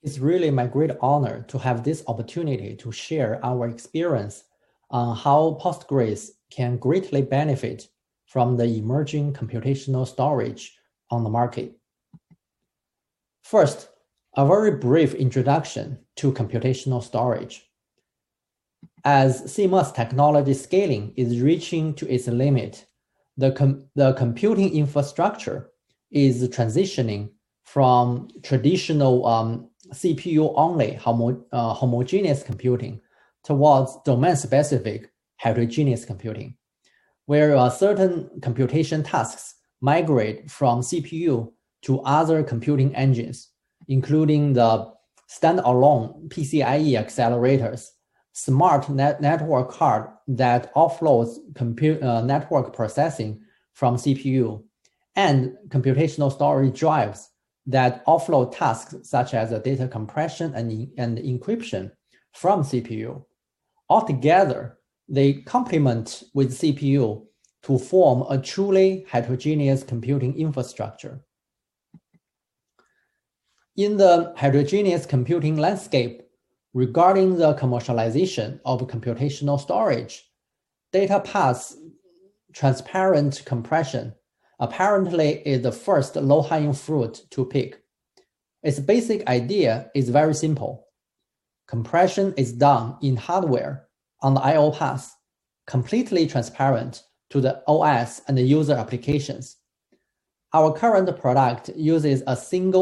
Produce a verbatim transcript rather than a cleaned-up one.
It's really my great honor to have this opportunity to share our experience on how Postgres can greatly benefit from the emerging computational storage on the market. First, a very brief introduction to computational storage. As C M O S technology scaling is reaching to its limit, the, com the computing infrastructure is transitioning from traditional um, C P U-only homo uh, homogeneous computing towards domain-specific heterogeneous computing, where uh, certain computation tasks migrate from C P U to other computing engines, including the standalone P C I E accelerators, smart net network card that offloads compute uh, network processing from C P U, and computational storage drives that offload tasks such as data compression and, and encryption from C P U. Altogether, they complement with C P U to form a truly heterogeneous computing infrastructure. In the heterogeneous computing landscape, regarding the commercialization of computational storage, data paths transparent compression apparently is the first low-hanging fruit to pick. Its basic idea is very simple. Compression is done in hardware on the I O path, completely transparent to the O S and the user applications. Our current product uses a single